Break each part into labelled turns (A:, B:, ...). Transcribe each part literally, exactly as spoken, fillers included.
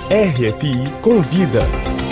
A: R F I Convida.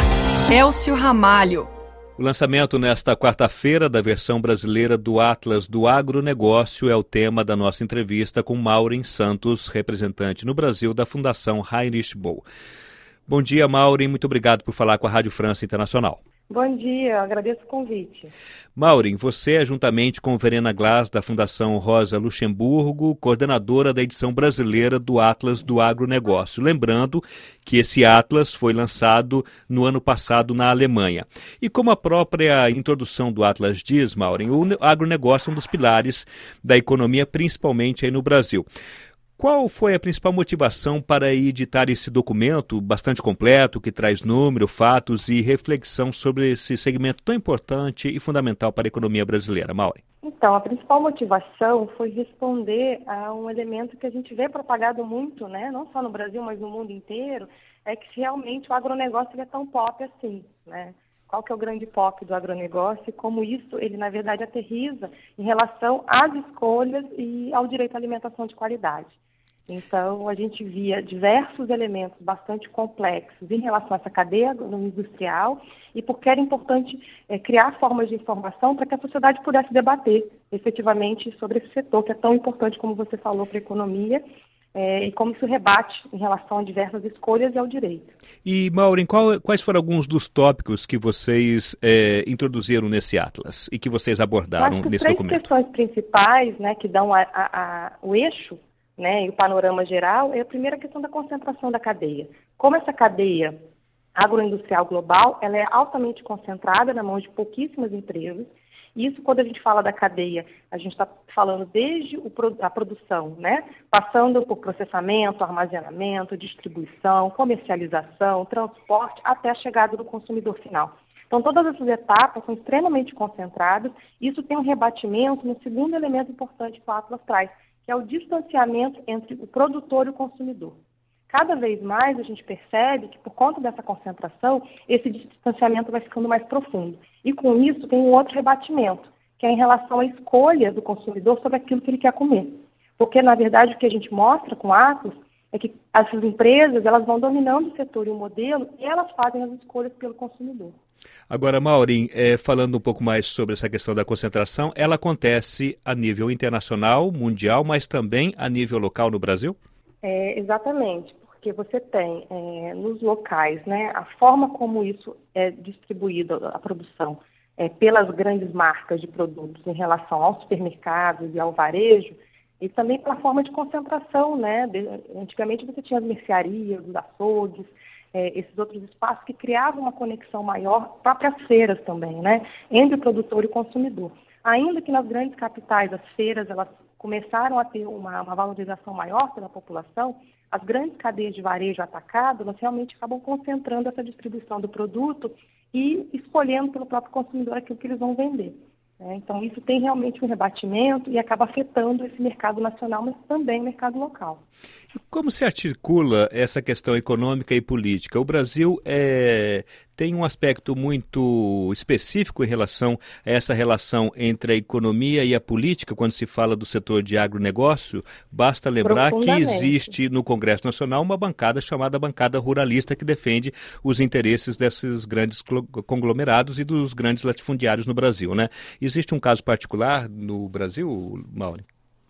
B: Elcio Ramalho.
C: O lançamento nesta quarta-feira da versão brasileira do Atlas do Agronegócio é o tema da nossa entrevista com Maureen Santos, representante no Brasil da Fundação Heinrich Böll. Bom dia, Maureen. Muito obrigado por falar com a Rádio França Internacional.
D: Bom dia, agradeço o convite.
C: Maureen, você é, juntamente com Verena Glass, da Fundação Rosa Luxemburgo, coordenadora da edição brasileira do Atlas do Agronegócio. Lembrando que esse Atlas foi lançado no ano passado na Alemanha. E como a própria introdução do Atlas diz, Maureen, o agronegócio é um dos pilares da economia, principalmente aí no Brasil. Qual foi a principal motivação para editar esse documento bastante completo, que traz número, fatos e reflexão sobre esse segmento tão importante e fundamental para a economia brasileira, Maureen?
D: Então, a principal motivação foi responder a um elemento que a gente vê propagado muito, né, não só no Brasil, mas no mundo inteiro, é que realmente o agronegócio é tão pop assim, né? Qual que é o grande pop do agronegócio e como isso, ele, na verdade, aterriza em relação às escolhas e ao direito à alimentação de qualidade. Então, a gente via diversos elementos bastante complexos em relação a essa cadeia industrial e porque era importante é, criar formas de informação para que a sociedade pudesse debater efetivamente sobre esse setor, que é tão importante, como você falou, para a economia, é, e como isso rebate em relação a diversas escolhas e ao direito.
C: E, Maureen, qual, quais foram alguns dos tópicos que vocês é, introduziram nesse Atlas e que vocês abordaram nesse
D: três
C: documento?
D: As três questões principais, né, que dão a, a, a, o eixo, né, e o panorama geral, é a primeira questão da concentração da cadeia. Como essa cadeia agroindustrial global, ela é altamente concentrada na mão de pouquíssimas empresas, e isso, quando a gente fala da cadeia, a gente está falando desde o, a produção, né, passando por processamento, armazenamento, distribuição, comercialização, transporte, até a chegada do consumidor final. Então, todas essas etapas são extremamente concentradas, e isso tem um rebatimento no segundo elemento importante que o Atlas traz, que é o distanciamento entre o produtor e o consumidor. Cada vez mais a gente percebe que, por conta dessa concentração, esse distanciamento vai ficando mais profundo. E com isso tem um outro rebatimento, que é em relação à escolha do consumidor sobre aquilo que ele quer comer. Porque, na verdade, o que a gente mostra com o Atlas é que essas empresas elas vão dominando o setor e o modelo e elas fazem as escolhas pelo consumidor.
C: Agora, Maureen, é, falando um pouco mais sobre essa questão da concentração, ela acontece a nível internacional, mundial, mas também a nível local no Brasil?
D: É, exatamente, porque você tem é, nos locais, né, a forma como isso é distribuído, a produção, é, pelas grandes marcas de produtos em relação aos supermercados e ao varejo, e também pela forma de concentração, né? De, antigamente você tinha as mercearias, os açougues, é, esses outros espaços que criavam uma conexão maior, próprias feiras também, né? Entre o produtor e o consumidor. Ainda que nas grandes capitais as feiras elas começaram a ter uma, uma valorização maior pela população, as grandes cadeias de varejo atacado, elas realmente acabam concentrando essa distribuição do produto e escolhendo pelo próprio consumidor aquilo que eles vão vender. É, então, isso tem realmente um rebatimento e acaba afetando esse mercado nacional, mas também o mercado local.
C: Como se articula essa questão econômica e política? O Brasil é, tem um aspecto muito específico em relação a essa relação entre a economia e a política, quando se fala do setor de agronegócio. Basta lembrar que existe no Congresso Nacional uma bancada chamada Bancada Ruralista que defende os interesses desses grandes conglomerados e dos grandes latifundiários no Brasil, né? Existe um caso particular no Brasil, Maureen?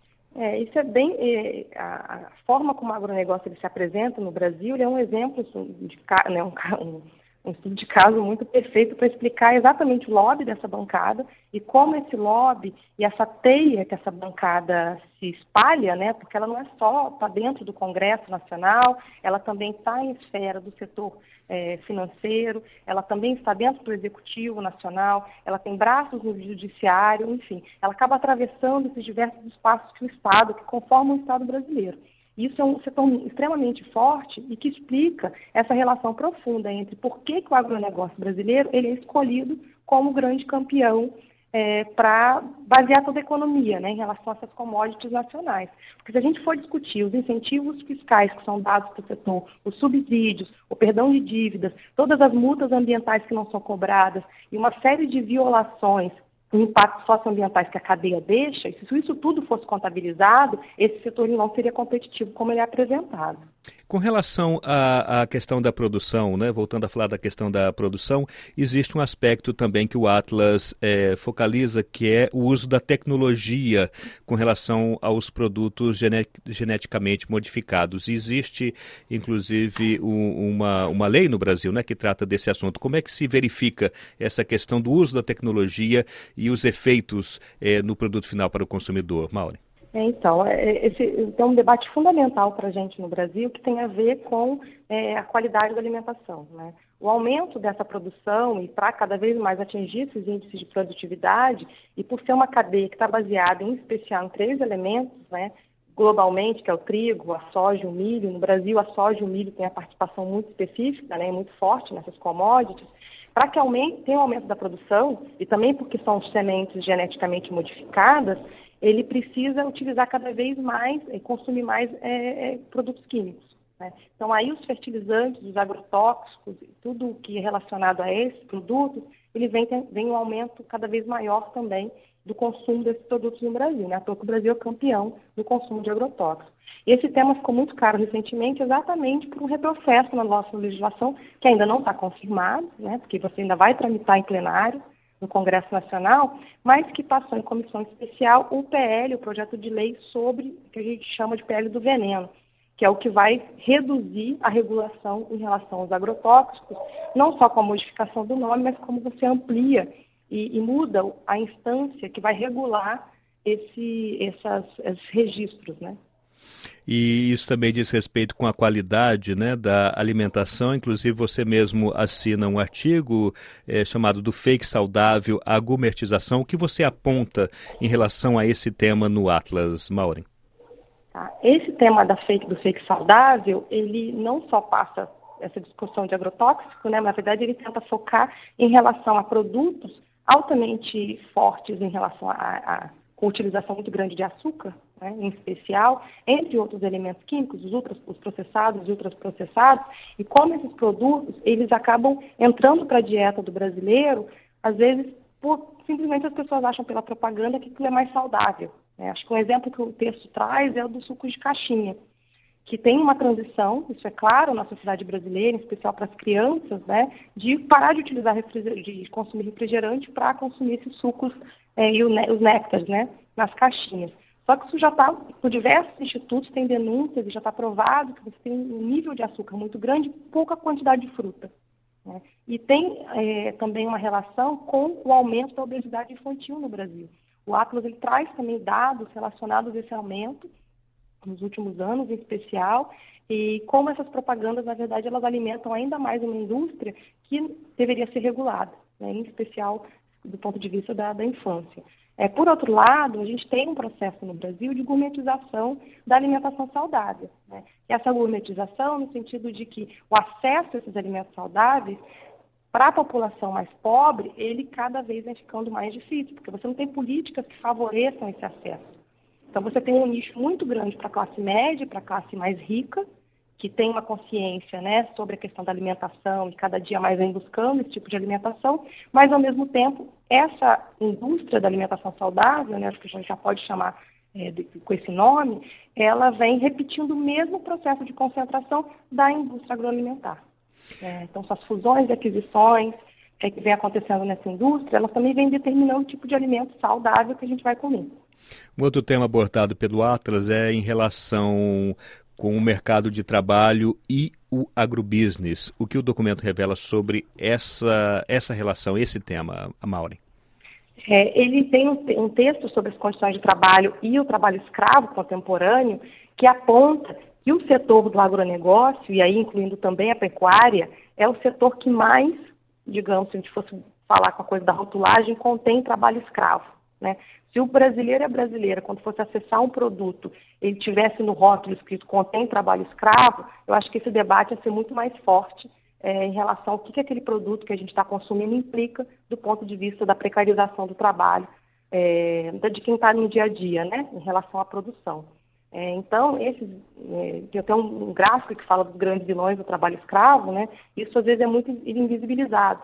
D: É, isso é bem... É, a, a forma como o agronegócio ele se apresenta no Brasil ele é um exemplo de, né, um, um, um estudo de caso muito perfeito para explicar exatamente o lobby dessa bancada e como esse lobby e essa teia que essa bancada se espalha, né, porque ela não é só está dentro do Congresso Nacional, ela também está em esfera do setor é, financeiro, ela também está dentro do Executivo Nacional, ela tem braços no Judiciário, enfim, ela acaba atravessando esses diversos espaços que o Estado, que conformam o Estado brasileiro. Isso é um setor extremamente forte e que explica essa relação profunda entre por que, que o agronegócio brasileiro ele é escolhido como grande campeão é, para basear toda a economia, né, em relação a essas commodities nacionais. Porque se a gente for discutir os incentivos fiscais que são dados para o setor, os subsídios, o perdão de dívidas, todas as multas ambientais que não são cobradas e uma série de violações impactos socioambientais que a cadeia deixa, e se isso tudo fosse contabilizado, esse setor não seria competitivo como ele é apresentado.
C: Com relação à, à questão da produção, né, voltando a falar da questão da produção, existe um aspecto também que o Atlas é, focaliza, que é o uso da tecnologia com relação aos produtos gene, geneticamente modificados. E existe, inclusive, um, uma, uma lei no Brasil, né, que trata desse assunto. Como é que se verifica essa questão do uso da tecnologia e os efeitos é, no produto final para o consumidor, Maureen?
D: É, então, esse é um debate fundamental para a gente no Brasil que tem a ver com é, a qualidade da alimentação, né? O aumento dessa produção e para cada vez mais atingir esses índices de produtividade e por ser uma cadeia que está baseada em especial em três elementos, né? Globalmente, que é o trigo, a soja e o milho. No Brasil, a soja e o milho têm a participação muito específica, né? Muito forte nessas commodities. Para que aumente, tenha um aumento da produção e também porque são sementes geneticamente modificadas, ele precisa utilizar cada vez mais e consumir mais é, é, produtos químicos, né? Então, aí os fertilizantes, os agrotóxicos, tudo que é relacionado a esses produtos, ele vem, vem um aumento cada vez maior também do consumo desses produtos no Brasil, né? À toa que o Brasil é campeão no consumo de agrotóxicos. E esse tema ficou muito caro recentemente exatamente por um retrocesso na nossa legislação, que ainda não está confirmado, né? Porque você ainda vai tramitar em plenário no Congresso Nacional, mas que passou em comissão especial o P L, o projeto de lei sobre o que a gente chama de P L do veneno, que é o que vai reduzir a regulação em relação aos agrotóxicos, não só com a modificação do nome, mas como você amplia e, e muda a instância que vai regular esse, essas, esses registros, né?
C: E isso também diz respeito com a qualidade, né, da alimentação. Inclusive, você mesmo assina um artigo é, chamado do fake saudável, a gourmetização. O que você aponta em relação a esse tema no Atlas, Maureen?
D: Tá. Esse tema da fake, do fake saudável, ele não só passa essa discussão de agrotóxico, né, mas na verdade ele tenta focar em relação a produtos altamente fortes em relação a, a com utilização muito grande de açúcar, né, em especial, entre outros elementos químicos, os, ultras, os processados e ultraprocessados, e como esses produtos, eles acabam entrando para a dieta do brasileiro, às vezes, por, simplesmente as pessoas acham pela propaganda que aquilo é mais saudável, né? Acho que um exemplo que o texto traz é o do suco de caixinha, que tem uma transição, isso é claro, na sociedade brasileira, em especial para as crianças, né, de parar de utilizar de consumir refrigerante para consumir esses sucos é, e o, os néctares, né, nas caixinhas. Só que isso já está, por diversos institutos, tem denúncias e já está provado que você tem um nível de açúcar muito grande e pouca quantidade de fruta, né? E tem é, também uma relação com o aumento da obesidade infantil no Brasil. O Atlas ele traz também dados relacionados a esse aumento, nos últimos anos em especial, e como essas propagandas, na verdade, elas alimentam ainda mais uma indústria que deveria ser regulada, né, em especial do ponto de vista da, da infância. É, por outro lado, a gente tem um processo no Brasil de gourmetização da alimentação saudável, né? E essa gourmetização no sentido de que o acesso a esses alimentos saudáveis para a população mais pobre, ele cada vez vem ficando mais difícil, porque você não tem políticas que favoreçam esse acesso. Então, você tem um nicho muito grande para a classe média, para a classe mais rica, que tem uma consciência, né, sobre a questão da alimentação e cada dia mais vem buscando esse tipo de alimentação, mas, ao mesmo tempo, essa indústria da alimentação saudável, né, acho que a gente já pode chamar é, de, com esse nome, ela vem repetindo o mesmo processo de concentração da indústria agroalimentar. É, então, as fusões e aquisições é, que vem acontecendo nessa indústria, elas também vêm determinando o tipo de alimento saudável que a gente vai comer.
C: Um outro tema abordado pelo Atlas é em relação com o mercado de trabalho e o agrobusiness. O que o documento revela sobre essa, essa relação, esse tema, Maureen?
D: É, ele tem um, um texto sobre as condições de trabalho e o trabalho escravo contemporâneo que aponta que o setor do agronegócio, e aí incluindo também a pecuária, é o setor que mais, digamos, se a gente fosse falar com a coisa da rotulagem, contém trabalho escravo, né? Se o brasileiro é brasileira, quando fosse acessar um produto, ele tivesse no rótulo escrito contém trabalho escravo, eu acho que esse debate ia ser muito mais forte é, em relação ao que, que aquele produto que a gente está consumindo implica do ponto de vista da precarização do trabalho, é, de quem está no dia a dia, né, em relação à produção. É, então, esses, é, tem até um, um gráfico que fala dos grandes vilões do trabalho escravo, né, isso às vezes é muito invisibilizado.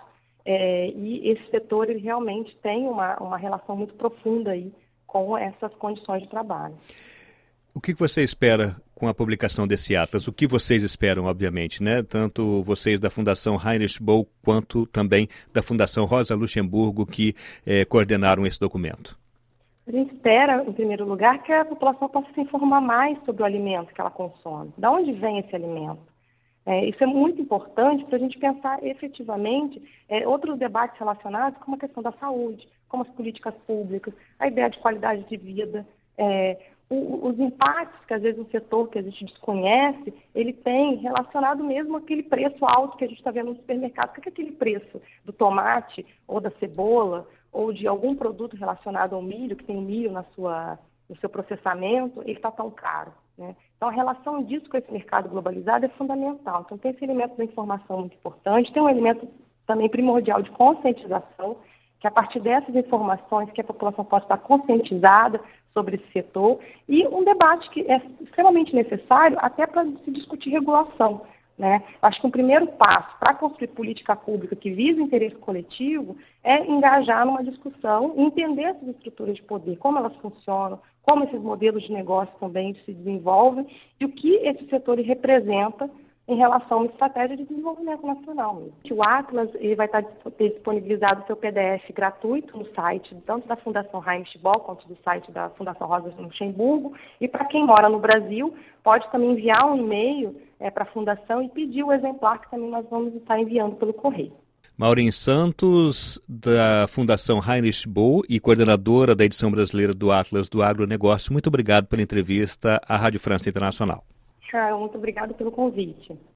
D: É, e esse setor ele realmente tem uma, uma relação muito profunda aí com essas condições de trabalho.
C: O que você espera com a publicação desse Atlas? O que vocês esperam, obviamente, né? Tanto vocês da Fundação Heinrich Böll quanto também da Fundação Rosa Luxemburgo, que eh, coordenaram esse documento.
D: A gente espera, em primeiro lugar, que a população possa se informar mais sobre o alimento que ela consome. De onde vem esse alimento? É, isso é muito importante para a gente pensar efetivamente é, outros debates relacionados com a questão da saúde, como as políticas públicas, a ideia de qualidade de vida, é, o, os impactos que às vezes o setor que a gente desconhece, ele tem relacionado mesmo àquele preço alto que a gente está vendo no supermercado. O que é aquele preço do tomate ou da cebola ou de algum produto relacionado ao milho, que tem milho na sua, no seu processamento, ele está tão caro, né? Então, a relação disso com esse mercado globalizado é fundamental. Então, tem esse elemento da informação muito importante, tem um elemento também primordial de conscientização, que a partir dessas informações que a população possa estar conscientizada sobre esse setor, e um debate que é extremamente necessário até para se discutir regulação, né? Acho que um primeiro passo para construir política pública que visa o interesse coletivo é engajar numa discussão e entender essas estruturas de poder, como elas funcionam, como esses modelos de negócio também se desenvolvem e o que esse setor representa em relação a uma estratégia de desenvolvimento nacional mesmo. O Atlas ele vai estar disponibilizado o seu P D F gratuito no site, tanto da Fundação Heinrich Böll quanto do site da Fundação Rosa Luxemburgo. E para quem mora no Brasil, pode também enviar um e-mail é, para a Fundação e pedir o exemplar que também nós vamos estar enviando pelo correio.
C: Maureen Santos, da Fundação Heinrich Böll e coordenadora da edição brasileira do Atlas do Agronegócio, muito obrigado pela entrevista à Rádio França Internacional.
D: Muito obrigada pelo convite.